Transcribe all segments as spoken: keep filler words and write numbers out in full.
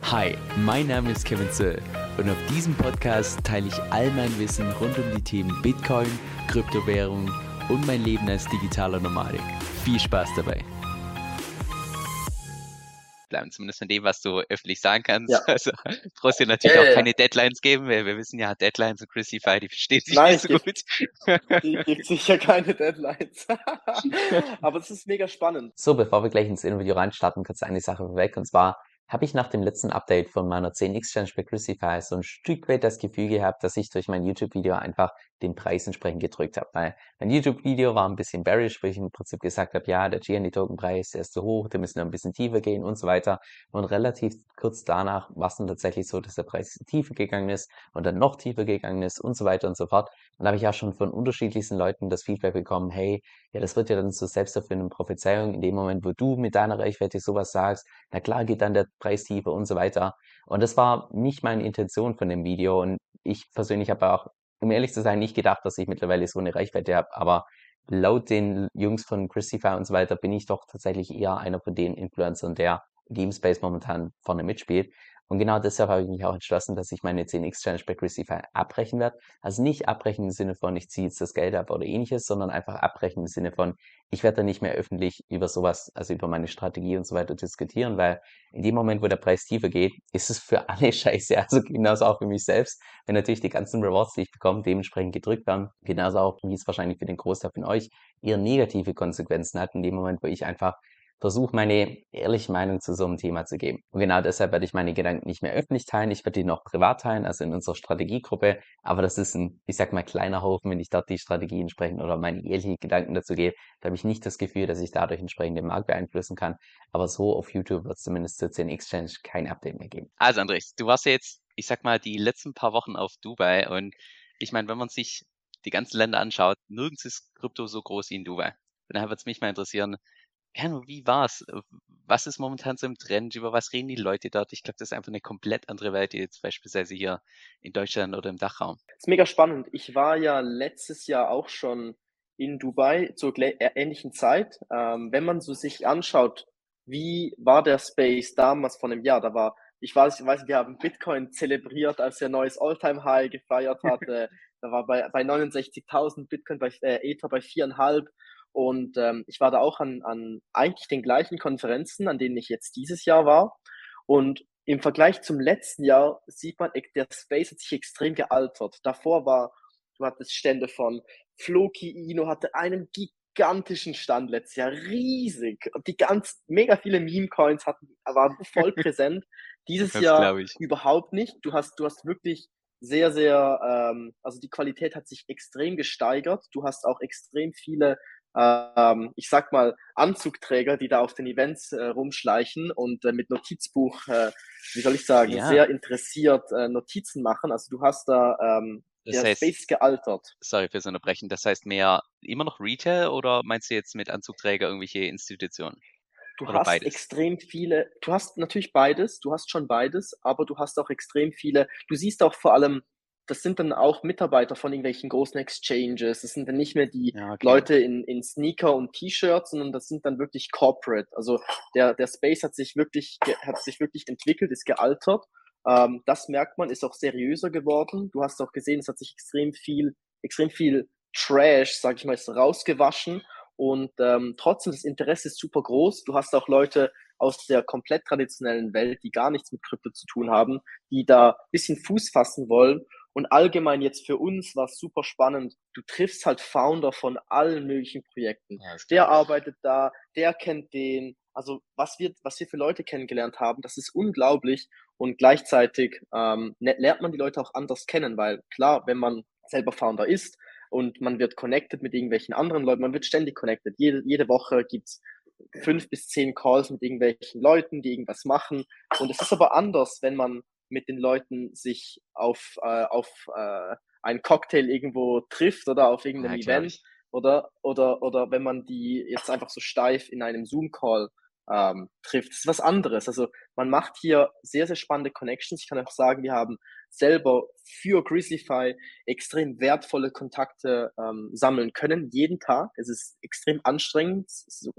Hi, mein Name ist Kevin Zöll und auf diesem Podcast teile ich all mein Wissen rund um die Themen Bitcoin, Kryptowährung und mein Leben als digitaler Nomadik. Viel Spaß dabei! Bleiben, zumindest von dem, was du öffentlich sagen kannst. Ja. Also du brauchst dir natürlich Ja, auch ja, keine ja. Deadlines geben, weil wir wissen ja, Deadlines und Chrisify, die verstehen sich Nein, nicht so ich gebe gut. ich gebe sicher keine Deadlines. Aber es ist mega spannend. So, bevor wir gleich ins Interview reinstarten, kurz eine Sache vorweg. Und zwar habe ich nach dem letzten Update von meiner zehn Exchange bei Chrisify so ein Stück weit das Gefühl gehabt, dass ich durch mein YouTube-Video einfach den Preis entsprechend gedrückt habe. Weil mein YouTube-Video war ein bisschen bearish, wo ich im Prinzip gesagt habe, ja, der G N D-Token-Preis, der ist zu hoch, der müssen noch ein bisschen tiefer gehen und so weiter. Und relativ kurz danach war es dann tatsächlich so, dass der Preis tiefer gegangen ist und dann noch tiefer gegangen ist und so weiter und so fort. Und da habe ich auch schon von unterschiedlichsten Leuten das Feedback bekommen, hey, ja, das wird ja dann zur selbsterfüllenden Prophezeiung in dem Moment, wo du mit deiner Reichweite sowas sagst, na klar geht dann der Preis tiefer und so weiter. Und das war nicht meine Intention von dem Video und ich persönlich habe auch, um ehrlich zu sein, nicht gedacht, dass ich mittlerweile so eine Reichweite habe, aber laut den Jungs von Christify und so weiter bin ich doch tatsächlich eher einer von den Influencern, der in dem Space momentan vorne mitspielt. Und genau deshalb habe ich mich auch entschlossen, dass ich meine zehn Exchange bei Christify abbrechen werde. Also nicht abbrechen im Sinne von, ich ziehe jetzt das Geld ab oder ähnliches, sondern einfach abbrechen im Sinne von, ich werde dann nicht mehr öffentlich über sowas, also über meine Strategie und so weiter diskutieren, weil in dem Moment, wo der Preis tiefer geht, ist es für alle scheiße, also genauso auch für mich selbst, wenn natürlich die ganzen Rewards, die ich bekomme, dementsprechend gedrückt werden, genauso auch, wie es wahrscheinlich für den Großteil von euch eher negative Konsequenzen hat, in dem Moment, wo ich einfach versuche, meine ehrliche Meinung zu so einem Thema zu geben. Und genau deshalb werde ich meine Gedanken nicht mehr öffentlich teilen. Ich werde die noch privat teilen, also in unserer Strategiegruppe. Aber das ist ein, ich sag mal, kleiner Haufen, wenn ich dort die Strategie entsprechend oder meine ehrlichen Gedanken dazu gebe. Da habe ich nicht das Gefühl, dass ich dadurch entsprechend den Markt beeinflussen kann. Aber so auf YouTube wird es zumindest zur zehn Exchange kein Update mehr geben. Also Andres, du warst ja jetzt, ich sag mal, die letzten paar Wochen auf Dubai und ich meine, wenn man sich die ganzen Länder anschaut, nirgends ist Krypto so groß wie in Dubai. Und daher würde es mich mal interessieren, ja, nur wie war's? Was ist momentan so im Trend? Über was reden die Leute dort? Ich glaube, das ist einfach eine komplett andere Welt, die jetzt beispielsweise hier in Deutschland oder im Dachraum. Das ist mega spannend. Ich war ja letztes Jahr auch schon in Dubai zur glä- äh, ähnlichen Zeit. Ähm, wenn man so sich anschaut, wie war der Space damals vor einem Jahr? Da war, ich weiß, ich weiß, wir haben Bitcoin zelebriert, als er neues All-Time-High gefeiert hatte. Da war bei, bei neunundsechzigtausend Bitcoin, bei äh, Ether bei viereinhalb. Und ähm, ich war da auch an, an eigentlich den gleichen Konferenzen, an denen ich jetzt dieses Jahr war. Und im Vergleich zum letzten Jahr sieht man, der Space hat sich extrem gealtert. Davor war, du hattest Stände von Floki Ino hatte einen gigantischen Stand letztes Jahr, riesig. Und die ganz, mega viele Meme-Coins hatten, waren voll präsent. Dieses Das Jahr glaube ich. überhaupt nicht. Du hast, du hast wirklich sehr, sehr, ähm, also die Qualität hat sich extrem gesteigert. Du hast auch extrem viele ähm, ich sag mal, Anzugträger, die da auf den Events äh, rumschleichen und äh, mit Notizbuch, äh, wie soll ich sagen, Ja. sehr interessiert äh, Notizen machen. Also du hast da, ähm, Das der heißt, Space ist gealtert. sorry fürs Unterbrechen, das heißt mehr immer noch Retail oder meinst du jetzt mit Anzugträger irgendwelche Institutionen? Du Oder hast beides? extrem viele, du hast natürlich beides, du hast schon beides, aber du hast auch extrem viele, du siehst auch vor allem, das sind dann auch Mitarbeiter von irgendwelchen großen Exchanges, das sind dann nicht mehr die Ja, okay. Leute in, in Sneaker und T-Shirts, sondern das sind dann wirklich Corporate. Also der, der Space hat sich wirklich, hat sich wirklich entwickelt, ist gealtert. Ähm, das merkt man, ist auch seriöser geworden. Du hast auch gesehen, es hat sich extrem viel, extrem viel Trash, sag ich mal, ist rausgewaschen. Und ähm, trotzdem, das Interesse ist super groß. Du hast auch Leute aus der komplett traditionellen Welt, die gar nichts mit Krypto zu tun haben, die da ein bisschen Fuß fassen wollen. Und allgemein jetzt für uns war es super spannend. Du triffst halt Founder von allen möglichen Projekten. Ja, das Der glaube ich. arbeitet da, der kennt den. Also was wir, was wir für Leute kennengelernt haben, das ist unglaublich. Und gleichzeitig ähm, ne- lernt man die Leute auch anders kennen, weil klar, wenn man selber Founder ist, und man wird connected mit irgendwelchen anderen Leuten, man wird ständig connected. Jede, jede Woche gibt's fünf bis zehn Calls mit irgendwelchen Leuten, die irgendwas machen. Und es ist aber anders, wenn man mit den Leuten sich auf, äh, auf äh, einen Cocktail irgendwo trifft oder auf irgendeinem Ja, glaube Event ich. oder, oder, oder wenn man die jetzt einfach so steif in einem Zoom-Call ähm, trifft. Das ist was anderes. Also man macht hier sehr, sehr spannende Connections. Ich kann auch sagen, wir haben selber für Grizzlyfy extrem wertvolle Kontakte ähm, sammeln können, jeden Tag. Es ist extrem anstrengend. Es ist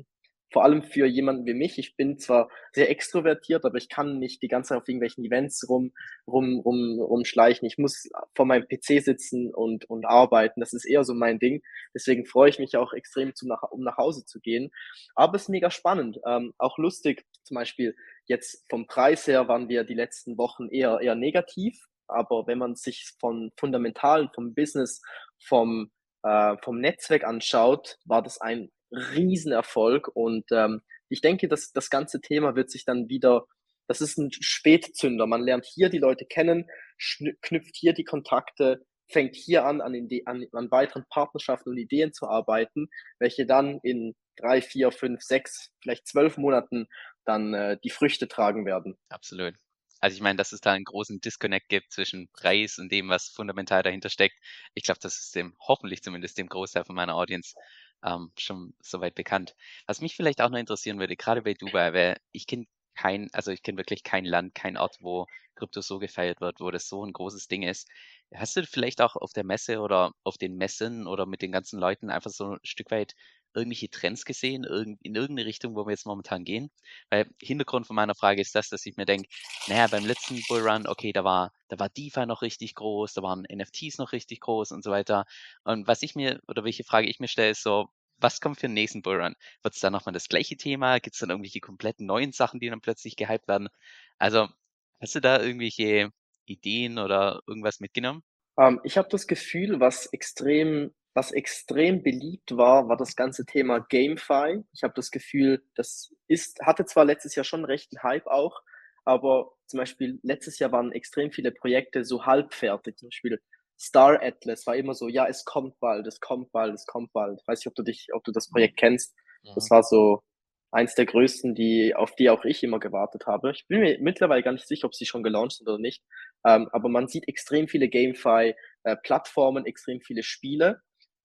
vor allem für jemanden wie mich. Ich bin zwar sehr extrovertiert, aber ich kann nicht die ganze Zeit auf irgendwelchen Events rum, rum, rum, rumschleichen. Ich muss vor meinem P C sitzen und, und arbeiten. Das ist eher so mein Ding. Deswegen freue ich mich auch extrem, zum nach, um nach Hause zu gehen. Aber es ist mega spannend. Ähm, auch lustig, zum Beispiel jetzt vom Preis her waren wir die letzten Wochen eher, eher negativ. Aber wenn man sich von Fundamentalen, vom Business, vom, äh, vom Netzwerk anschaut, war das ein Riesenerfolg. Und ähm, ich denke, dass das ganze Thema wird sich dann wieder, das ist ein Spätzünder. Man lernt hier die Leute kennen, knüpft hier die Kontakte, fängt hier an, an, Ide an, an weiteren Partnerschaften und Ideen zu arbeiten, welche dann in drei, vier, fünf, sechs, vielleicht zwölf Monaten dann äh, die Früchte tragen werden. Absolut. Also ich meine, dass es da einen großen Disconnect gibt zwischen Preis und dem, was fundamental dahinter steckt. Ich glaube, das ist dem, hoffentlich zumindest dem Großteil von meiner Audience ähm, schon soweit bekannt. Was mich vielleicht auch noch interessieren würde, gerade bei Dubai, weil ich kenne kein, also ich kenne wirklich kein Land, kein Ort, wo Krypto so gefeiert wird, wo das so ein großes Ding ist. Hast du vielleicht auch auf der Messe oder auf den Messen oder mit den ganzen Leuten einfach so ein Stück weit irgendwelche Trends gesehen, irgend, in irgendeine Richtung, wo wir jetzt momentan gehen? Weil Hintergrund von meiner Frage ist das, dass ich mir denke, naja, beim letzten Bullrun, okay, da war, da war DeFi noch richtig groß, da waren N F Ts noch richtig groß und so weiter. Und was ich mir, oder welche Frage ich mir stelle, ist so, was kommt für den nächsten Bullrun? Wird es dann nochmal das gleiche Thema? Gibt es dann irgendwelche kompletten neuen Sachen, die dann plötzlich gehypt werden? Also, hast du da irgendwelche Ideen oder irgendwas mitgenommen? Ähm, ich habe das Gefühl, was extrem, was extrem beliebt war, war das ganze Thema GameFi. Ich habe das Gefühl, das ist, hatte zwar letztes Jahr schon recht einen Hype auch, aber zum Beispiel letztes Jahr waren extrem viele Projekte so halbfertig. Zum Beispiel Star Atlas war immer so, ja, es kommt bald, es kommt bald, es kommt bald. Ich weiß nicht, ob du dich, ob du das Projekt kennst. Das Mhm. war so eins der größten, die, auf die auch ich immer gewartet habe. Ich bin mir mittlerweile gar nicht sicher, ob sie schon gelauncht sind oder nicht. Ähm, aber man sieht extrem viele GameFi-Plattformen, extrem viele Spiele.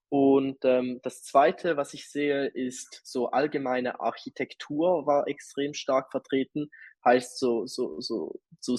Und ähm, das Zweite, was ich sehe, ist so allgemeine Architektur war extrem stark vertreten. Heißt so so so so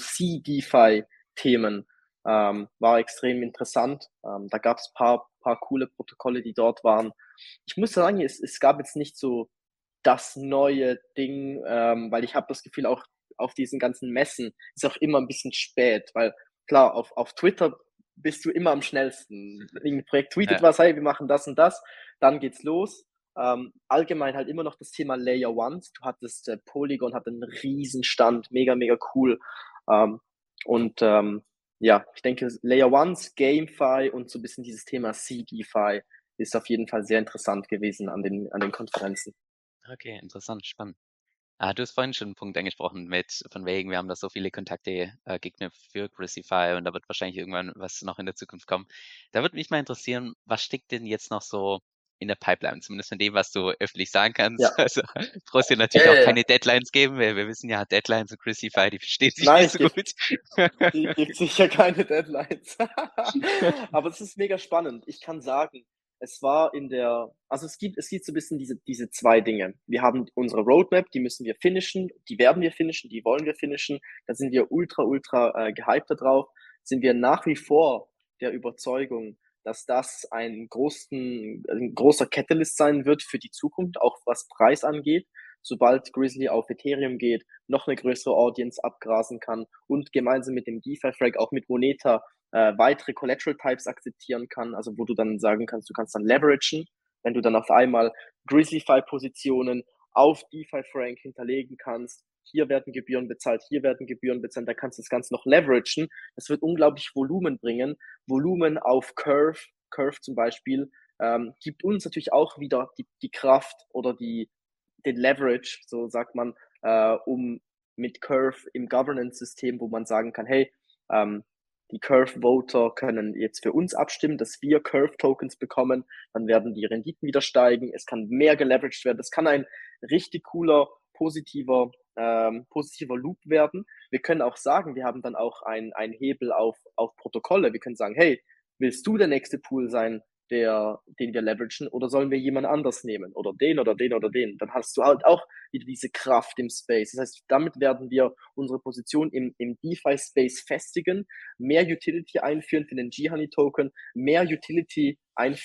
C-DeFi-Themen ähm, war extrem interessant. Ähm, da gab es paar paar coole Protokolle, die dort waren. Ich muss sagen, es, es gab jetzt nicht so das neue Ding, ähm, weil ich habe das Gefühl, auch auf diesen ganzen Messen ist auch immer ein bisschen spät, weil klar, auf, auf Twitter bist du immer am schnellsten. Irgendein Projekt tweetet Ja, was, hey, wir machen das und das, dann geht's los. Ähm, allgemein halt immer noch das Thema Layer Ones. Du hattest, äh, Polygon hat einen Riesenstand, mega, mega cool. Ähm, und ähm, ja, ich denke, Layer Ones, GameFi und so ein bisschen dieses Thema C-DeFi ist auf jeden Fall sehr interessant gewesen an den, an den Konferenzen. okay, interessant, spannend. Ah, du hast vorhin schon einen Punkt angesprochen mit, von wegen, wir haben da so viele Kontakte äh, geknüpft für Crucify und da wird wahrscheinlich irgendwann was noch in der Zukunft kommen. Da würde mich mal interessieren, was steckt denn jetzt noch so in der Pipeline, zumindest von dem, was du öffentlich sagen kannst. Ja, Also du brauchst dir ja, natürlich auch ja, ja. keine Deadlines geben, weil wir wissen ja, Deadlines und Crucify, die verstehen sich Nein, nicht ich so gebe gut. die gibt sicher keine Deadlines. Aber es ist mega spannend. Ich kann sagen, es war in der, also es gibt, es gibt so ein bisschen diese, diese zwei Dinge. Wir haben unsere Roadmap, die müssen wir finishen, die werden wir finishen, die wollen wir finishen. Da sind wir ultra, ultra äh, gehypt da drauf. Sind wir nach wie vor der Überzeugung, dass das ein, großen, ein großer Catalyst sein wird für die Zukunft, auch was Preis angeht. Sobald Grizzly auf Ethereum geht, noch eine größere Audience abgrasen kann und gemeinsam mit dem DeFi-Frag auch mit Moneta äh, weitere Collateral Types akzeptieren kann, also wo du dann sagen kannst, du kannst dann leveragen, wenn du dann auf einmal Grizzly-Fi-Positionen auf DeFi-Frank hinterlegen kannst. Hier werden Gebühren bezahlt, hier werden Gebühren bezahlt, da kannst du das Ganze noch leveragen. Das wird unglaublich Volumen bringen. Volumen auf Curve, Curve zum Beispiel, ähm, gibt uns natürlich auch wieder die, die Kraft oder die, den Leverage, so sagt man, äh, um mit Curve im Governance-System, wo man sagen kann, hey, ähm, die Curve-Voter können jetzt für uns abstimmen, dass wir Curve-Tokens bekommen, dann werden die Renditen wieder steigen, es kann mehr geleveraged werden, das kann ein richtig cooler, positiver, ähm, positiver Loop werden. Wir können auch sagen, wir haben dann auch einen Hebel auf, auf Protokolle, wir können sagen, hey, willst du der nächste Pool sein, der, den wir leveragen, oder sollen wir jemand anders nehmen? Oder den oder den oder den? Dann hast du halt auch wieder diese Kraft im Space. Das heißt, damit werden wir unsere Position im, im DeFi-Space festigen, mehr Utility einführen für den G-Honey-Token, mehr Utility einführen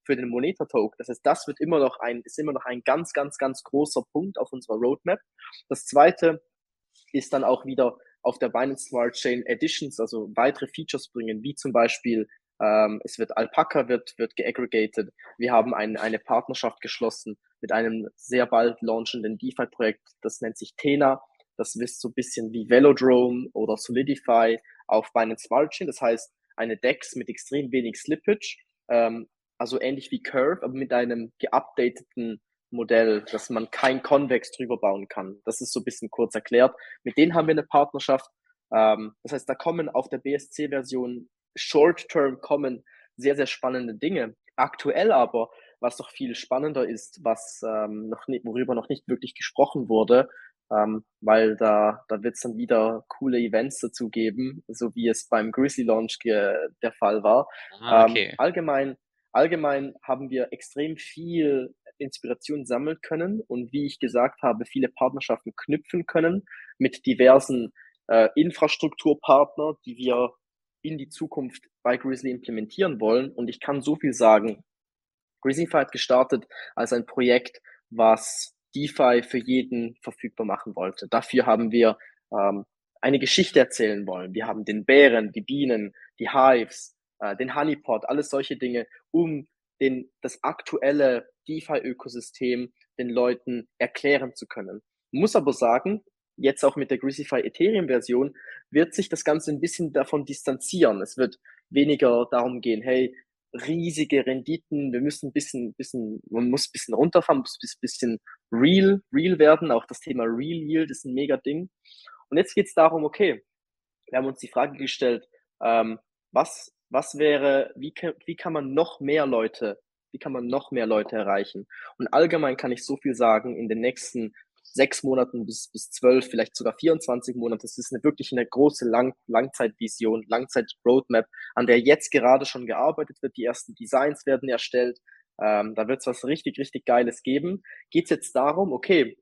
für den Moneta-Token. Das heißt, das wird immer noch ein, ist immer noch ein ganz, ganz, ganz großer Punkt auf unserer Roadmap. Das zweite ist dann auch wieder auf der Binance Smart Chain Additions, also weitere Features bringen, wie zum Beispiel ähm, es wird Alpaca wird, wird geaggregated. Wir haben ein, eine Partnerschaft geschlossen mit einem sehr bald launchenden DeFi-Projekt, das nennt sich Tena. Das ist so ein bisschen wie Velodrome oder Solidify auf Binance Smart Chain. Das heißt, eine D E X mit extrem wenig Slippage, ähm, also ähnlich wie Curve, aber mit einem geupdateten Modell, dass man kein Convex drüber bauen kann. Das ist so ein bisschen kurz erklärt. Mit denen haben wir eine Partnerschaft. Ähm, das heißt, da kommen auf der B S C-Version Short-Term kommen sehr, sehr spannende Dinge. Aktuell aber, was noch viel spannender ist, was ähm, noch nicht, worüber noch nicht wirklich gesprochen wurde, ähm, weil da, da wird es dann wieder coole Events dazu geben, so wie es beim Grizzly Launch der Fall war. Ah, Ähm, okay. allgemein, allgemein haben wir extrem viel Inspiration sammeln können und wie ich gesagt habe, viele Partnerschaften knüpfen können mit diversen äh, Infrastrukturpartner, die wir in die Zukunft bei Grizzly implementieren wollen. Und ich kann so viel sagen. Grizzlyfy hat gestartet als ein Projekt, was DeFi für jeden verfügbar machen wollte. Dafür haben wir ähm, eine Geschichte erzählen wollen. Wir haben den Bären, die Bienen, die Hives, äh, den Honeypot, alles solche Dinge, um den, das aktuelle DeFi-Ökosystem den Leuten erklären zu können. Muss aber sagen, jetzt auch mit der Grizzlyfy Ethereum-Version wird sich das Ganze ein bisschen davon distanzieren. Es wird weniger darum gehen, hey, riesige Renditen, wir müssen ein bisschen, bisschen, man muss ein bisschen runterfahren, muss ein bisschen real, real werden. Auch das Thema Real Yield ist ein mega Ding. Und jetzt geht es darum, okay, wir haben uns die Frage gestellt, ähm, was, was wäre, wie kann, wie kann man noch mehr Leute, wie kann man noch mehr Leute erreichen? Und allgemein kann ich so viel sagen, in den nächsten sechs Monaten bis, bis zwölf, vielleicht sogar vierundzwanzig Monate. Das ist eine wirklich eine große Lang Langzeitvision, Langzeit-Roadmap, an der jetzt gerade schon gearbeitet wird. Die ersten Designs werden erstellt. Ähm, da wird es was richtig, richtig Geiles geben. Geht es jetzt darum, okay,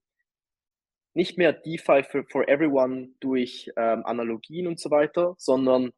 nicht mehr DeFi for, for everyone durch ähm, Analogien und so weiter, sondern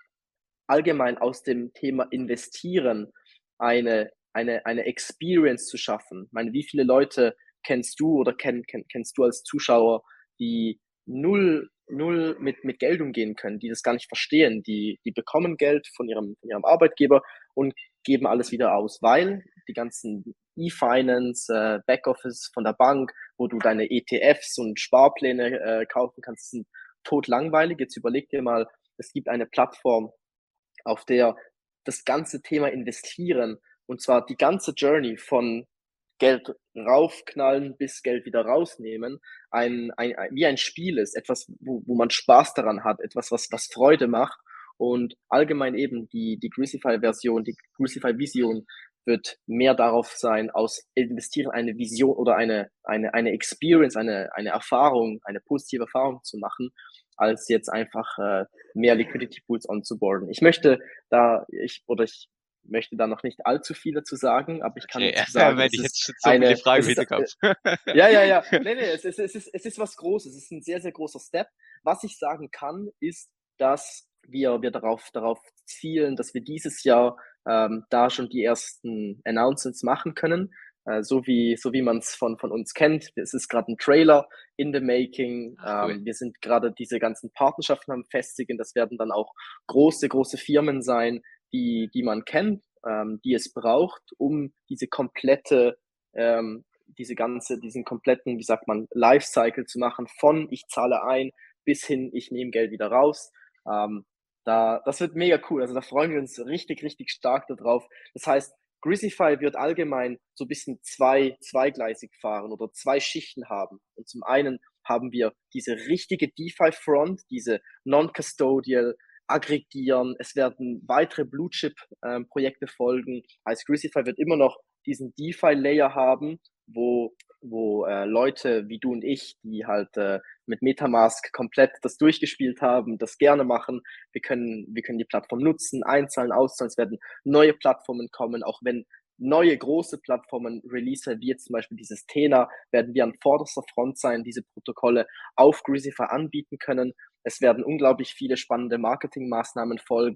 allgemein aus dem Thema Investieren eine, eine, eine Experience zu schaffen. Ich meine, wie viele Leute kennst du oder kenn, kenn, kennst du als Zuschauer, die null, null mit, mit Geld umgehen können, die das gar nicht verstehen, die, die bekommen Geld von ihrem, von ihrem Arbeitgeber und geben alles wieder aus, weil die ganzen E-Finance, äh, Backoffice von der Bank, wo du deine E T Fs und Sparpläne äh, kaufen kannst, sind totlangweilig. Jetzt überleg dir mal, es gibt eine Plattform, auf der das ganze Thema Investieren und zwar die ganze Journey von Geld raufknallen bis Geld wieder rausnehmen, ein, ein, ein wie ein Spiel ist, etwas, wo, wo man Spaß daran hat, etwas, was, was Freude macht und allgemein eben die, die Grizzlyfy-Version, die Grizzlyfy-Vision wird mehr darauf sein, aus Investieren eine Vision oder eine, eine, eine Experience, eine, eine Erfahrung, eine positive Erfahrung zu machen, als jetzt einfach äh, mehr Liquidity Pools onzuboarden. Ich möchte da, ich, oder ich möchte da noch nicht allzu viel dazu sagen, aber ich kann Okay, dazu sagen, wenn es ich ist jetzt schon so eine, viele Fragen es im ist, Hinterkopf. äh, ja, ja, ja, nee, nee, es ist, es ist, es ist was Großes, es ist ein sehr, sehr großer Step. Was ich sagen kann, ist, dass wir, wir darauf, darauf zielen, dass wir dieses Jahr ähm, da schon die ersten Announcements machen können, äh, so wie, so wie man es von, von uns kennt. Es ist gerade ein Trailer in the making. Ach, cool. Ähm, wir sind gerade diese ganzen Partnerschaften am festigen. Das werden dann auch große, große Firmen sein, die, die man kennt, ähm, die es braucht, um diese komplette, ähm, diese ganze, diesen kompletten, wie sagt man, Lifecycle zu machen, von ich zahle ein bis hin, ich nehme Geld wieder raus. Ähm, da, das wird mega cool. Also da freuen wir uns richtig, richtig stark darauf. Das heißt, Grizzlyfy wird allgemein so ein bisschen zwei, zweigleisig fahren oder zwei Schichten haben. Und zum einen haben wir diese richtige DeFi-Front, diese Non-Custodial, aggregieren. Es werden weitere Blue-Chip-Projekte ähm, folgen. Als Grizzlyfy wird immer noch diesen DeFi-Layer haben, wo, wo äh, Leute wie du und ich, die halt äh, mit Metamask komplett das durchgespielt haben, das gerne machen. Wir können, wir können die Plattform nutzen, einzahlen, auszahlen. Es werden neue Plattformen kommen, auch wenn neue große Plattformen release, wie jetzt zum Beispiel dieses Tena, werden wir an vorderster Front sein, diese Protokolle auf Grizzlyfy anbieten können. Es werden unglaublich viele spannende Marketingmaßnahmen folgen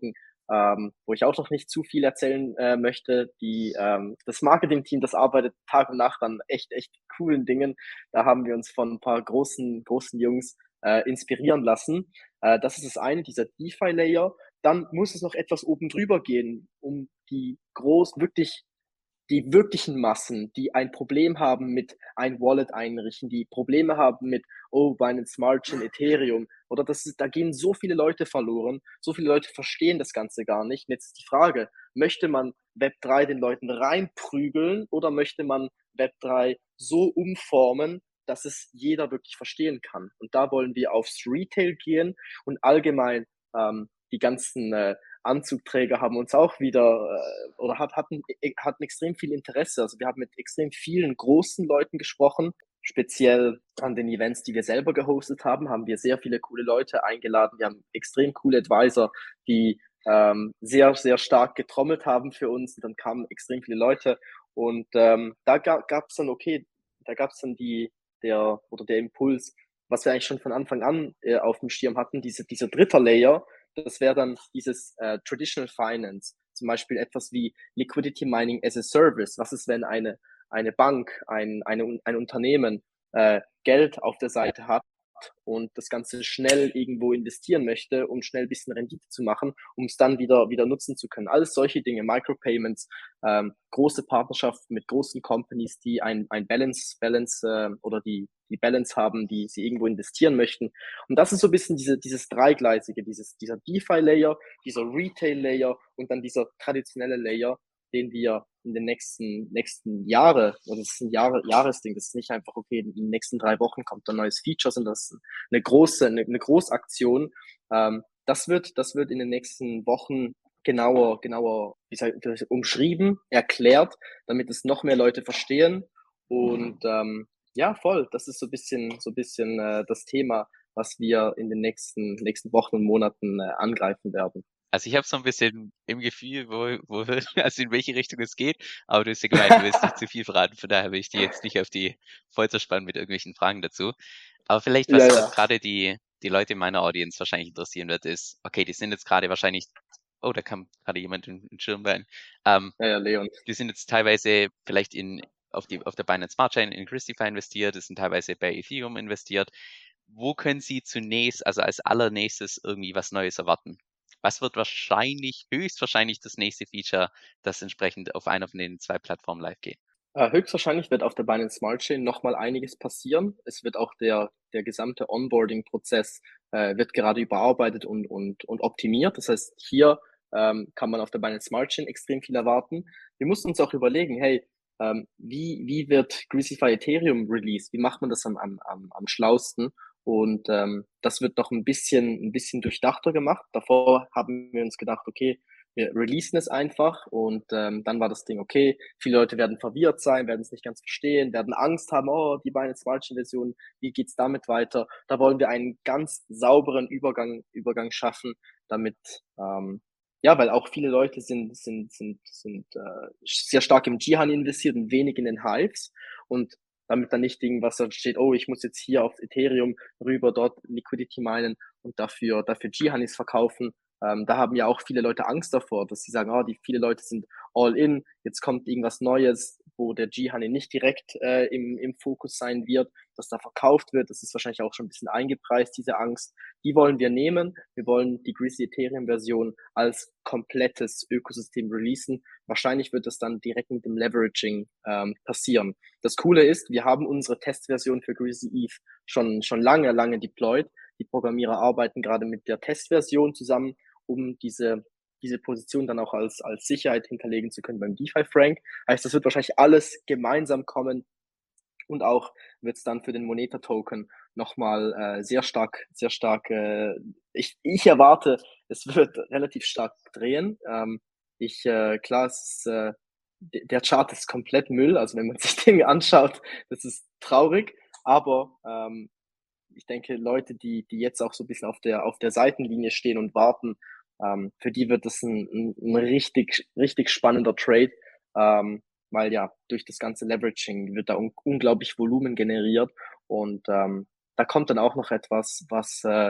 ähm, wo ich auch noch nicht zu viel erzählen äh, möchte. Die, ähm, das Marketing-Team, das arbeitet Tag und Nacht an echt, echt coolen Dingen. Da haben wir uns von ein paar großen, großen Jungs äh, inspirieren lassen. Äh, das ist das eine, dieser DeFi-Layer. Dann muss es noch etwas oben drüber gehen, um die groß, wirklich die wirklichen Massen, die ein Problem haben mit ein Wallet einrichten, die Probleme haben mit, oh, Binance Smart Chain, Ethereum, oder das ist, da gehen so viele Leute verloren, so viele Leute verstehen das Ganze gar nicht. Und jetzt ist die Frage, möchte man Web drei den Leuten reinprügeln oder möchte man Web drei so umformen, dass es jeder wirklich verstehen kann? Und da wollen wir aufs Retail gehen und allgemein ähm, die ganzen äh, Anzugträger haben uns auch wieder äh, oder hat, hatten, hatten extrem viel Interesse. Also wir haben mit extrem vielen großen Leuten gesprochen. Speziell an den Events, die wir selber gehostet haben, haben wir sehr viele coole Leute eingeladen. Wir haben extrem coole Advisor, die ähm, sehr, sehr stark getrommelt haben für uns. Und dann kamen extrem viele Leute. Und ähm, da gab es dann, okay, da gab es dann die, der oder der Impuls, was wir eigentlich schon von Anfang an äh, auf dem Schirm hatten, diese, dieser dritte Layer, das wäre dann dieses äh, Traditional Finance, zum Beispiel etwas wie Liquidity Mining as a Service. Was ist, wenn eine, eine Bank, ein, eine, ein Unternehmen äh, Geld auf der Seite hat und das Ganze schnell irgendwo investieren möchte, um schnell ein bisschen Rendite zu machen, um es dann wieder, wieder nutzen zu können. Alles solche Dinge, Micropayments, ähm, große Partnerschaften mit großen Companies, die ein, ein Balance, Balance äh, oder die, die Balance haben, die sie irgendwo investieren möchten. Und das ist so ein bisschen diese, dieses Dreigleisige, dieses, dieser DeFi-Layer, dieser Retail-Layer und dann dieser traditionelle Layer, den wir in den nächsten, nächsten Jahre, und das ist ein Jahre, Jahresding, das ist nicht einfach, okay, in den nächsten drei Wochen kommt ein neues Feature, sondern das ist eine große, eine, eine Großaktion. Ähm, das wird, das wird in den nächsten Wochen genauer, genauer, wie sag ich, umschrieben, erklärt, damit es noch mehr Leute verstehen. Und ähm, ja, voll, das ist so ein bisschen, so ein bisschen äh, das Thema, was wir in den nächsten, nächsten Wochen und Monaten äh, angreifen werden. Also ich habe so ein bisschen im Gefühl, wo, wo, also in welche Richtung es geht, aber du hast ja gemeint, du willst nicht zu viel verraten, von daher will ich die jetzt nicht auf die Folter spannen mit irgendwelchen Fragen dazu. Aber vielleicht, Ja, was, ja. was gerade die, die Leute in meiner Audience wahrscheinlich interessieren wird, ist, okay, die sind jetzt gerade wahrscheinlich, oh, da kam gerade jemand in den Schirm rein. Ähm, Ja, ja, Leon. die sind jetzt teilweise vielleicht in, auf, die, auf der Binance Smart Chain in Christify investiert, die sind teilweise bei Ethereum investiert. Wo können sie zunächst, also als allernächstes irgendwie was Neues erwarten? Was wird wahrscheinlich, höchstwahrscheinlich das nächste Feature, das entsprechend auf einer von den zwei Plattformen live geht? Äh, höchstwahrscheinlich wird auf der Binance Smart Chain nochmal einiges passieren. Es wird auch der, der gesamte Onboarding-Prozess äh, wird gerade überarbeitet und, und, und optimiert. Das heißt, hier ähm, kann man auf der Binance Smart Chain extrem viel erwarten. Wir mussten uns auch überlegen, hey, ähm, wie, wie wird Greasify Ethereum released? Wie macht man das am, am, am, am schlausten? Und ähm, das wird noch ein bisschen, ein bisschen durchdachter gemacht. Davor haben wir uns gedacht, okay, wir releasen es einfach und ähm, dann war das Ding, okay, viele Leute werden verwirrt sein, werden es nicht ganz verstehen, werden Angst haben, oh, die Binance Smart Chain Version, wie geht's damit weiter? Da wollen wir einen ganz sauberen Übergang, Übergang schaffen, damit, ähm, ja, weil auch viele Leute sind, sind, sind, sind äh, sehr stark im Jihan investiert und wenig in den Hives und damit dann nicht irgendwas da steht, oh, ich muss jetzt hier auf Ethereum rüber, dort Liquidity minen und dafür, dafür Jihanis verkaufen. Ähm, da haben ja auch viele Leute Angst davor, dass sie sagen, oh, die viele Leute sind all in, jetzt kommt irgendwas Neues, wo der G-Honey nicht direkt äh, im, im Fokus sein wird, dass da verkauft wird. Das ist wahrscheinlich auch schon ein bisschen eingepreist, diese Angst. Die wollen wir nehmen. Wir wollen die Greasy Ethereum-Version als komplettes Ökosystem releasen. Wahrscheinlich wird das dann direkt mit dem Leveraging ähm, passieren. Das Coole ist, wir haben unsere Testversion für Greasy E T H schon, schon lange, lange deployed. Die Programmierer arbeiten gerade mit der Testversion zusammen, um diese, diese Position dann auch als, als Sicherheit hinterlegen zu können beim DeFi-Frank. Heißt, das wird wahrscheinlich alles gemeinsam kommen und auch wird es dann für den Moneta-Token nochmal äh, sehr stark, sehr stark, äh, ich, ich erwarte, es wird relativ stark drehen. Ähm, ich, äh, klar, es ist, äh, der Chart ist komplett Müll, also wenn man sich den anschaut, das ist traurig, aber ähm, ich denke, Leute, die, die jetzt auch so ein bisschen auf der, auf der Seitenlinie stehen und warten, ähm, für die wird das ein, ein, ein richtig, richtig spannender Trade, ähm, weil ja, durch das ganze Leveraging wird da un unglaublich Volumen generiert und ähm, da kommt dann auch noch etwas, was äh,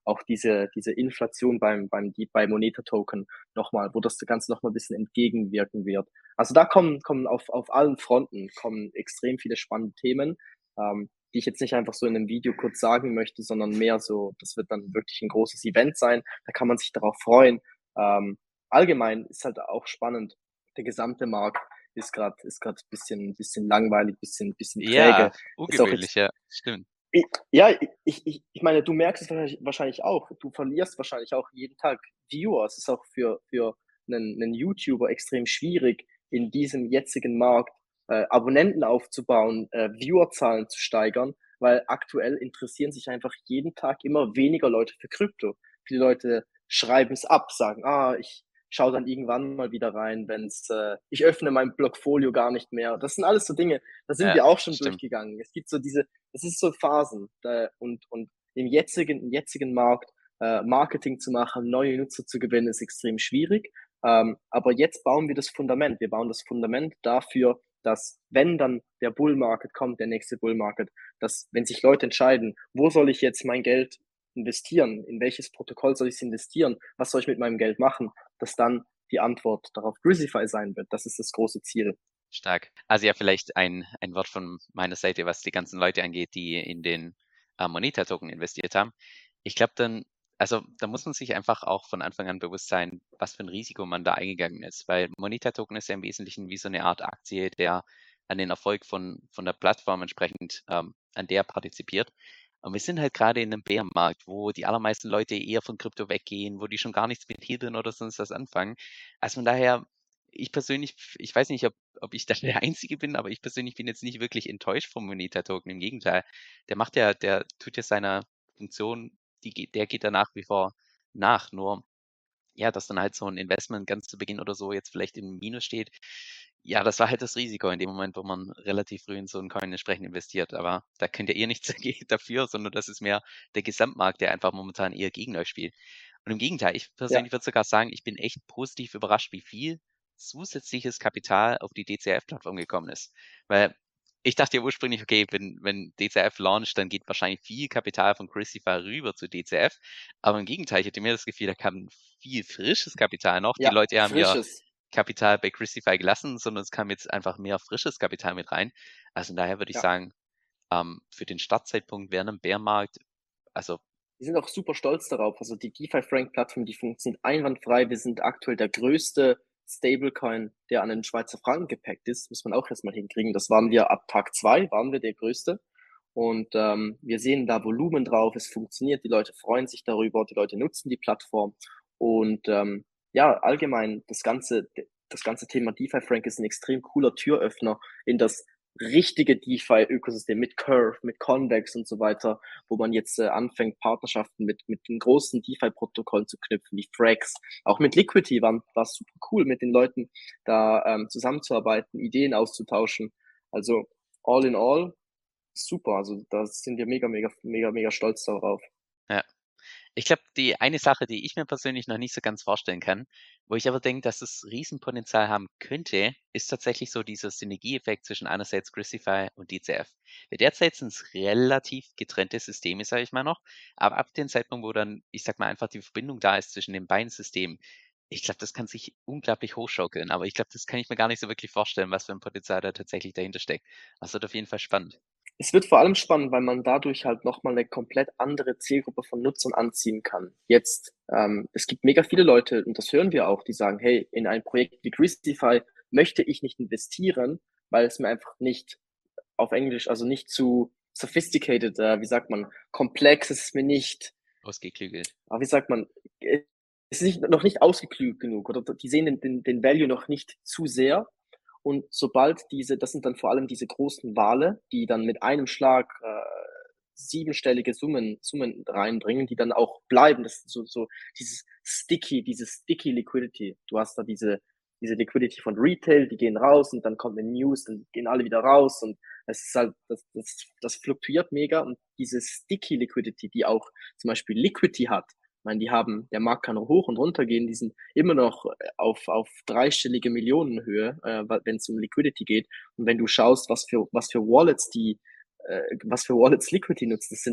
auch diese, diese Inflation beim, beim, die, bei Moneta-Token nochmal, wo das Ganze nochmal ein bisschen entgegenwirken wird. Also da kommen, kommen auf, auf allen Fronten kommen extrem viele spannende Themen, ähm, die ich jetzt nicht einfach so in einem Video kurz sagen möchte, sondern mehr so, das wird dann wirklich ein großes Event sein, da kann man sich darauf freuen. Ähm, allgemein ist halt auch spannend, der gesamte Markt ist gerade ist gerade bisschen bisschen langweilig, bisschen bisschen Ja, träge. Ist auch ungewöhnlich, jetzt ja, stimmt. i ja, ich ich ich meine, du merkst es wahrscheinlich wahrscheinlich auch. Du verlierst wahrscheinlich auch jeden Tag Viewer. Es ist auch für für 'nen 'nen YouTuber extrem schwierig, in diesem jetzigen Markt, äh, Abonnenten aufzubauen, äh, Viewerzahlen zu steigern, weil aktuell interessieren sich einfach jeden Tag immer weniger Leute für Krypto. Viele Leute schreiben es ab, sagen: „Ah, ich schaue dann irgendwann mal wieder rein, wenn's äh ich öffne mein Blockfolio gar nicht mehr." Das sind alles so Dinge, da sind Ja, wir auch schon stimmt. durchgegangen. Es gibt so diese es ist so Phasen, da und und im jetzigen im jetzigen Markt, äh, Marketing zu machen, neue Nutzer zu gewinnen, ist extrem schwierig. Ähm, aber jetzt bauen wir das Fundament. Wir bauen das Fundament dafür, dass, wenn dann der Bull Market kommt, der nächste Bull Market, dass, wenn sich Leute entscheiden, wo soll ich jetzt mein Geld investieren? In welches Protokoll soll ich investieren? Was soll ich mit meinem Geld machen? Dass dann die Antwort darauf Crucify sein wird. Das ist das große Ziel. Stark. Also ja, vielleicht ein, ein Wort von meiner Seite, was die ganzen Leute angeht, die in den äh, Moneta-Token investiert haben. Ich glaube dann, also da muss man sich einfach auch von Anfang an bewusst sein, was für ein Risiko man da eingegangen ist, weil Moneta-Token ist ja im Wesentlichen wie so eine Art Aktie, der an den Erfolg von, von der Plattform entsprechend ähm, an der partizipiert. Und wir sind halt gerade in einem Bärenmarkt, wo die allermeisten Leute eher von Krypto weggehen, wo die schon gar nichts mit Hedern oder sonst was anfangen. Also von daher, ich persönlich, ich weiß nicht, ob, ob ich da der Einzige bin, aber ich persönlich bin jetzt nicht wirklich enttäuscht vom Moneta-Token. Im Gegenteil, der macht ja, der tut ja seiner Funktion, die, geht- der geht da nach wie vor nach. Nur, ja, dass dann halt so ein Investment ganz zu Beginn oder so jetzt vielleicht im Minus steht. Ja, das war halt das Risiko in dem Moment, wo man relativ früh in so einen Coin entsprechend investiert. Aber da könnt ihr eh nichts dafür, sondern das ist mehr der Gesamtmarkt, der einfach momentan eher gegen euch spielt. Und im Gegenteil, ich Ja, persönlich würde sogar sagen, ich bin echt positiv überrascht, wie viel zusätzliches Kapital auf die D C F-Plattform gekommen ist. Weil ich dachte ja ursprünglich, okay, wenn, wenn D C F launcht, dann geht wahrscheinlich viel Kapital von Crucify rüber zu D C F. Aber im Gegenteil, ich hatte mir das Gefühl, da kam viel frisches Kapital noch. Die ja, Leute haben ja frisches. Kapital bei Crucify gelassen, sondern es kam jetzt einfach mehr frisches Kapital mit rein. Also von daher würde ich Ja. sagen, ähm, für den Startzeitpunkt während dem Bärmarkt, also Wir sind auch super stolz darauf. Also die DeFi-Frank-Plattform, die funktioniert einwandfrei. Wir sind aktuell der größte Stablecoin, der an den Schweizer Franken gepackt ist. Muss man auch erstmal hinkriegen. Das waren wir ab Tag zwei, waren wir der größte. Und ähm, wir sehen da Volumen drauf. Es funktioniert. Die Leute freuen sich darüber. Die Leute nutzen die Plattform. Und ähm, ja, allgemein das ganze, das ganze Thema DeFi-Frank ist ein extrem cooler Türöffner in das richtige DeFi-Ökosystem mit Curve, mit Convex und so weiter, wo man jetzt äh, anfängt, Partnerschaften mit, mit den großen DeFi-Protokollen zu knüpfen, wie Frax. Auch mit Liquidity war es super cool, mit den Leuten da ähm, zusammenzuarbeiten, Ideen auszutauschen. Also all in all, super. Also da sind wir mega, mega, mega, mega stolz darauf. ja. Ich glaube, die eine Sache, die ich mir persönlich noch nicht so ganz vorstellen kann, wo ich aber denke, dass es Riesenpotenzial haben könnte, ist tatsächlich so dieser Synergieeffekt zwischen einerseits Crucify und D C F. Weil derzeit sind es relativ getrennte Systeme, sage ich mal noch, aber ab dem Zeitpunkt, wo dann, ich sag mal, einfach die Verbindung da ist zwischen den beiden Systemen, ich glaube, das kann sich unglaublich hochschaukeln, aber ich glaube, das kann ich mir gar nicht so wirklich vorstellen, was für ein Potenzial da tatsächlich dahinter steckt. Das wird auf jeden Fall spannend. Es wird vor allem spannend, weil man dadurch halt nochmal eine komplett andere Zielgruppe von Nutzern anziehen kann. Jetzt, ähm, es gibt mega viele Leute, und das hören wir auch, die sagen, hey, in ein Projekt wie Greasify möchte ich nicht investieren, weil es mir einfach nicht auf Englisch, also nicht zu sophisticated, äh, wie sagt man, komplex, es ist mir nicht, Ausgeklügelt. aber wie sagt man, äh, es ist nicht, noch nicht ausgeklügelt genug oder die sehen den, den, den Value noch nicht zu sehr. Und sobald diese, das sind dann vor allem diese großen Wale, die dann mit einem Schlag äh, siebenstellige Summen, Summen reinbringen, die dann auch bleiben. Das ist so, so dieses Sticky, dieses Sticky Liquidity. Du hast da diese, diese Liquidity von Retail, die gehen raus und dann kommt eine News, dann gehen alle wieder raus und es ist halt, das, das, das fluktuiert mega und diese Sticky Liquidity, die auch zum Beispiel Liquidity hat, ich meine, die haben, der Markt kann hoch und runter gehen, die sind immer noch auf, auf dreistellige Millionenhöhe, äh, wenn es um Liquidity geht. Und wenn du schaust, was für, was für Wallets die, äh, was für Wallets Liquidity nutzen, das sind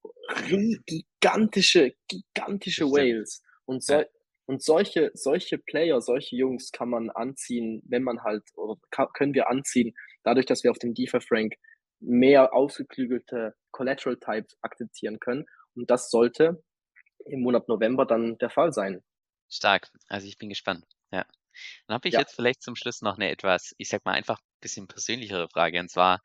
ri- gigantische, gigantische Das stimmt. Whales. Und, Ja. sol und solche, solche Player, solche Jungs kann man anziehen, wenn man halt, oder ka- können wir anziehen, dadurch, dass wir auf dem DeFi-Frank mehr ausgeklügelte Collateral Types akzeptieren können. Und das sollte im Monat November dann der Fall sein. Stark. Also ich bin gespannt. Ja. Dann habe ich Ja. jetzt vielleicht zum Schluss noch eine etwas, ich sag mal, einfach ein bisschen persönlichere Frage. Und zwar,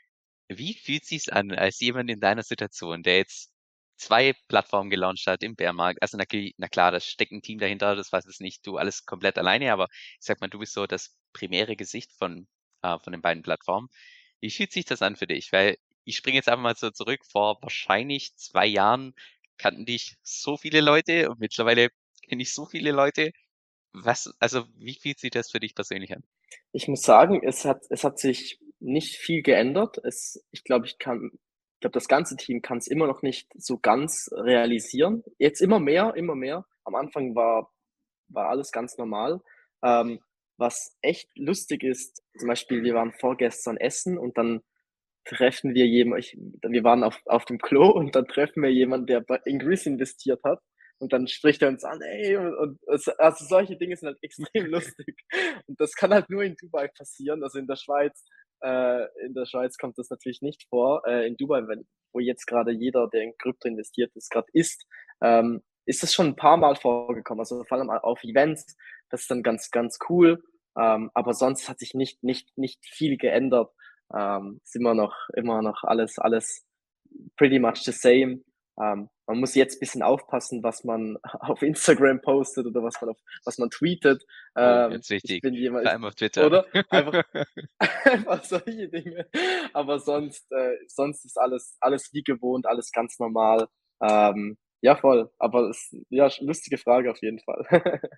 wie fühlt sich's an, als jemand in deiner Situation, der jetzt zwei Plattformen gelauncht hat im Bärmarkt? Also na, kli- na klar, da steckt ein Team dahinter, das weiß es nicht du alles komplett alleine, aber ich sag mal, du bist so das primäre Gesicht von, äh, von den beiden Plattformen. Wie fühlt sich das an für dich? Weil ich springe jetzt einfach mal so zurück, vor wahrscheinlich zwei Jahren kannten dich so viele Leute und mittlerweile kenne ich so viele Leute. Was, also wie fühlt sich das für dich persönlich an? Ich muss sagen, es hat, es hat sich nicht viel geändert. Es, ich glaube, ich kann, ich glaube, das ganze Team kann es immer noch nicht so ganz realisieren. Jetzt immer mehr, immer mehr. Am Anfang war, war alles ganz normal. Ähm, was echt lustig ist, zum Beispiel, wir waren vorgestern essen und dann treffen wir jemanden, ich, wir waren auf, auf dem Klo und dann treffen wir jemanden, der bei Ingris investiert hat. Und dann spricht er uns an, ey, und, und es, also solche Dinge sind halt extrem lustig. Und das kann halt nur in Dubai passieren. Also in der Schweiz, äh, in der Schweiz kommt das natürlich nicht vor. Äh, in Dubai, wenn, wo jetzt gerade jeder, der in Krypto investiert ist, gerade ist, ähm, ist das schon ein paar Mal vorgekommen. Also vor allem auf Events, das ist dann ganz, ganz cool. Ähm, aber sonst hat sich nicht, nicht, nicht viel geändert. Ähm, ist immer noch, immer noch alles, alles pretty much the same. Ähm, man muss jetzt ein bisschen aufpassen, was man auf Instagram postet oder was man auf, was man tweetet. Oh, Ähm, ganz ich wichtig. bin jemand, Vor ich, allem auf Twitter. oder? Einfach, einfach solche Dinge. Aber sonst, äh, sonst ist alles, alles wie gewohnt, alles ganz normal. Ähm, ja, voll. Aber es, ja, lustige Frage auf jeden Fall.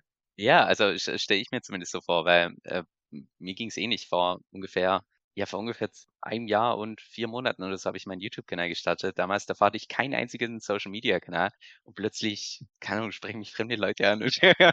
Ja, also stelle ich mir zumindest so vor, weil äh, m- mir ging es ähnlich vor ungefähr, ja, vor ungefähr z- einem Jahr und vier Monaten oder so habe ich meinen YouTube-Kanal gestartet. Damals, da hatte ich keinen einzigen Social-Media-Kanal und plötzlich, keine Ahnung, sprechen mich fremde Leute an und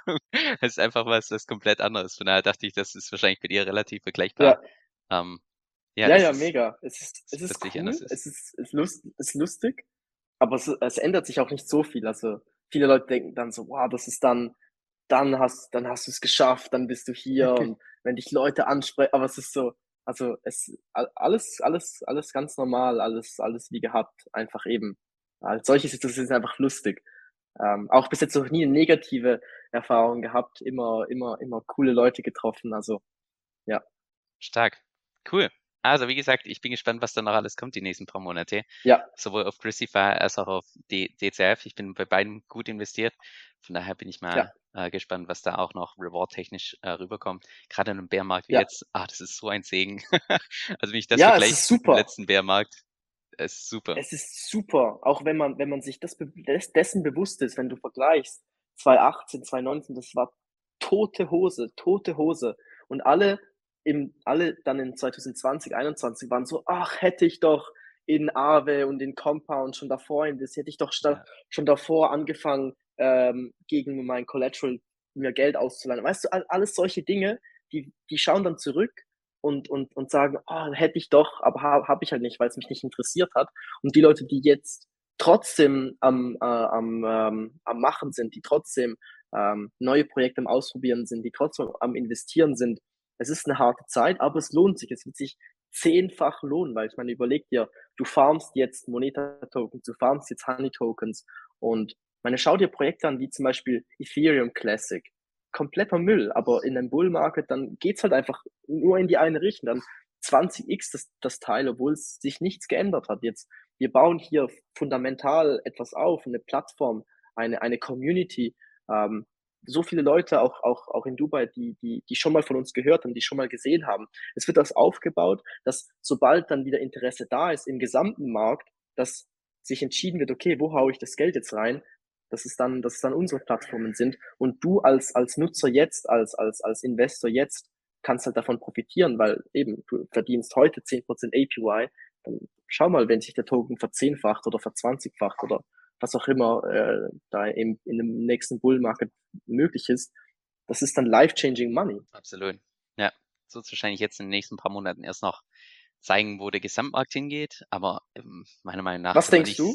es ist einfach was, was komplett anderes. Von daher dachte ich, das ist wahrscheinlich bei dir relativ vergleichbar. Ja, Ähm, ja, ja, dass ja, es, mega. Es ist, dass es es ist plötzlich anders cool, ist. es ist, es ist, lust, es ist lustig, aber es, es ändert sich auch nicht so viel. Also viele Leute denken dann so, wow, das ist dann, dann hast, dann hast du es geschafft, dann bist du hier und wenn dich Leute ansprechen, aber es ist so, also es a- alles, alles, alles ganz normal, alles, alles wie gehabt, einfach eben. Als solches ist das ist einfach lustig. Ähm, auch bis jetzt noch nie eine negative Erfahrung gehabt, immer, immer, immer coole Leute getroffen. Also ja, Stark. Cool. Also, wie gesagt, ich bin gespannt, was da noch alles kommt die nächsten paar Monate. ja, Sowohl auf Crucify als auch auf D DCF. Ich bin bei beiden gut investiert. Von daher bin ich ja, mal äh, gespannt, was da auch noch reward-technisch äh, rüberkommt. Gerade in einem Bärmarkt wie ja. jetzt. Ah, das ist so ein Segen. Also, wenn ich das Ja, es vergleiche ist mit dem super. letzten Bärmarkt, ist super. Es ist super, auch wenn man, wenn man sich das, be- des, dessen bewusst ist, wenn du vergleichst, zwanzig achtzehn, zwanzig neunzehn, das war tote Hose, tote Hose. Und alle im, alle dann in zwanzig zwanzig, einundzwanzig waren so, ach, hätte ich doch in Aave und in Compound schon davor investiert, hätte ich doch sta- Ja, schon davor angefangen, ähm, gegen mein Collateral mir Geld auszuleihen. Weißt du, all- alles solche Dinge, die, die schauen dann zurück und, und, und sagen, ah, hätte ich doch, aber habe hab ich halt nicht, weil es mich nicht interessiert hat. Und die Leute, die jetzt trotzdem am, äh, am, ähm, am Machen sind, die trotzdem ähm, neue Projekte am Ausprobieren sind, die trotzdem am Investieren sind, es ist eine harte Zeit, aber es lohnt sich. Es wird sich zehnfach lohnen, weil ich meine, überleg dir, du farmst jetzt Moneta-Tokens, du farmst jetzt Honey-Tokens und meine, schau dir Projekte an, wie zum Beispiel Ethereum Classic. Kompletter Müll, aber in einem Bull Market, dann geht's halt einfach nur in die eine Richtung. Dann zwanzig x das, das Teil, obwohl es sich nichts geändert hat. Jetzt, wir bauen hier fundamental etwas auf, eine Plattform, eine, eine Community. Ähm, so viele Leute, auch, auch, auch in Dubai, die, die, die schon mal von uns gehört haben, die schon mal gesehen haben. Es wird das aufgebaut, dass sobald dann wieder Interesse da ist im gesamten Markt, dass sich entschieden wird, okay, wo haue ich das Geld jetzt rein? Dass es dann, dass es dann unsere Plattformen sind. Und du als, als Nutzer jetzt, als, als, als Investor jetzt, kannst halt davon profitieren, weil eben du verdienst heute zehn Prozent A P Y, dann schau mal, wenn sich der Token verzehnfacht oder verzwanzigfacht oder was auch immer äh, da im, in dem nächsten Bull Market möglich ist, das ist dann life-changing money. absolut. Ja, so wird es wahrscheinlich jetzt in den nächsten paar Monaten erst noch zeigen, wo der Gesamtmarkt hingeht. Aber ähm, meiner Meinung nach Was können wir denkst nicht, du?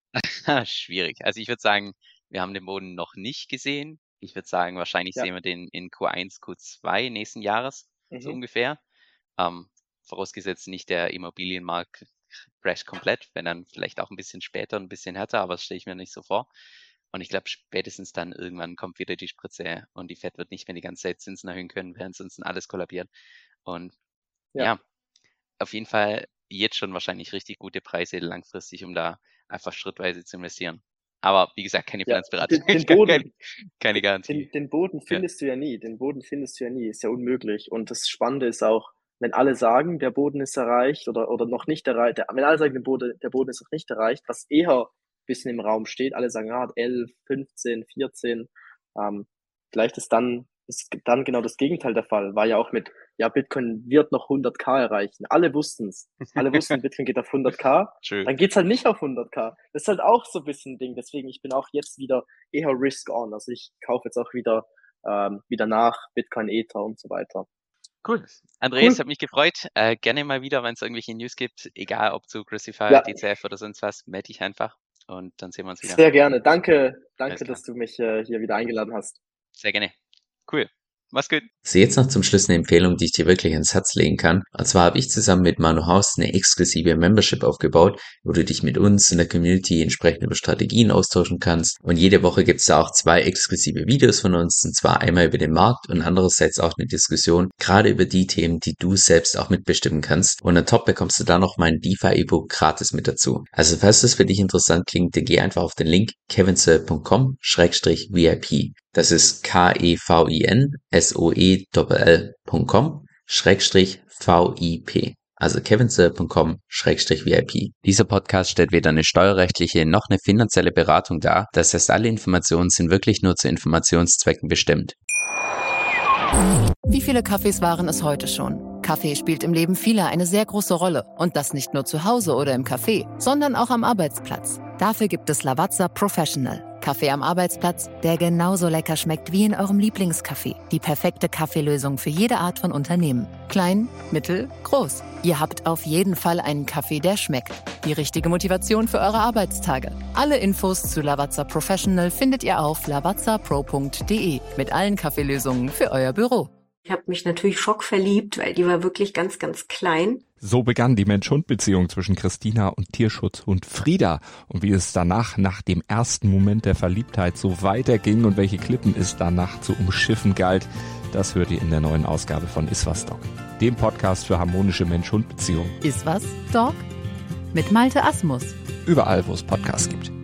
Schwierig. Also ich würde sagen, wir haben den Boden noch nicht gesehen. Ich würde sagen, wahrscheinlich Ja. sehen wir den in Q eins, Q zwei nächsten Jahres, so Mhm. ungefähr. Ähm, vorausgesetzt nicht der Immobilienmarkt crasht komplett, wenn dann vielleicht auch ein bisschen später, ein bisschen härter, aber das stelle ich mir nicht so vor. Und ich glaube, spätestens dann irgendwann kommt wieder die Spritze und die Fed wird nicht mehr die ganze Zeit Zinsen erhöhen können, während sonst alles kollabiert. Und Ja. ja, auf jeden Fall jetzt schon wahrscheinlich richtig gute Preise langfristig, um da einfach schrittweise zu investieren. Aber wie gesagt, keine Ja, Finanzberatung. den, den Ich kann keine, Boden, keine den, Garantie. den Boden Ja, findest du ja nie. Den Boden findest du ja nie. Ist ja unmöglich. Und das Spannende ist auch, wenn alle sagen, der Boden ist erreicht oder, oder noch nicht erreicht, der, wenn alle sagen, der Boden, der Boden ist noch nicht erreicht, was eher ein bisschen im Raum steht, alle sagen, ah, elf, fünfzehn, vierzehn, ähm, vielleicht ist dann, ist dann genau das Gegenteil der Fall. War ja auch mit, ja, Bitcoin wird noch hundert K erreichen. Alle wussten es. Alle wussten, Bitcoin geht auf hundert K. true. Dann geht's halt nicht auf hundert K. Das ist halt auch so ein bisschen ein Ding. Deswegen, ich bin auch jetzt wieder eher risk on. Also ich kaufe jetzt auch wieder, ähm, wieder nach Bitcoin, Ether und so weiter. Cool. Andreas, Cool. hat mich gefreut. Äh, gerne mal wieder, wenn es irgendwelche News gibt, egal ob zu Crucify, Ja, D C F oder sonst was, melde dich einfach und dann sehen wir uns wieder. sehr gerne. Danke, Alles danke, klar. dass du mich äh, hier wieder eingeladen hast. Sehr gerne. Cool. Mach's gut. So, jetzt noch zum Schluss eine Empfehlung, die ich dir wirklich ans Herz legen kann. Und zwar habe ich zusammen mit Manu Haus eine exklusive Membership aufgebaut, wo du dich mit uns in der Community entsprechend über Strategien austauschen kannst. Und jede Woche gibt es da auch zwei exklusive Videos von uns, und zwar einmal über den Markt und andererseits auch eine Diskussion, gerade über die Themen, die du selbst auch mitbestimmen kannst. Und on top bekommst du da noch mein DeFi-E-Book gratis mit dazu. Also falls das für dich interessant klingt, dann geh einfach auf den Link kevinsoe punkt com schrägstrich V I P. Das ist K-E-V-I-N-S-O-E-L-L.com schrägstrich V-I-P. Also kevinsoe punkt com schrägstrich V I P. Dieser Podcast stellt weder eine steuerrechtliche noch eine finanzielle Beratung dar. Das heißt, alle Informationen sind wirklich nur zu Informationszwecken bestimmt. Wie viele Kaffees waren es heute schon? Kaffee spielt im Leben vieler eine sehr große Rolle. Und das nicht nur zu Hause oder im Café, sondern auch am Arbeitsplatz. Dafür gibt es Lavazza Professional. Kaffee am Arbeitsplatz, der genauso lecker schmeckt wie in eurem Lieblingscafé. Die perfekte Kaffeelösung für jede Art von Unternehmen. Klein, mittel, groß. Ihr habt auf jeden Fall einen Kaffee, der schmeckt. Die richtige Motivation für eure Arbeitstage. Alle Infos zu Lavazza Professional findet ihr auf lavazza pro punkt de mit allen Kaffeelösungen für euer Büro. Ich habe mich natürlich schockverliebt, weil die war wirklich ganz, ganz klein. So begann die Mensch-Hund-Beziehung zwischen Christina und Tierschutzhund Frieda. Und wie es danach, nach dem ersten Moment der Verliebtheit, so weiterging und welche Klippen es danach zu umschiffen galt, das hört ihr in der neuen Ausgabe von Iswas Dog, dem Podcast für harmonische Mensch-Hund-Beziehungen. Ist was, Dog? Mit Malte Asmus. Überall, wo es Podcasts gibt.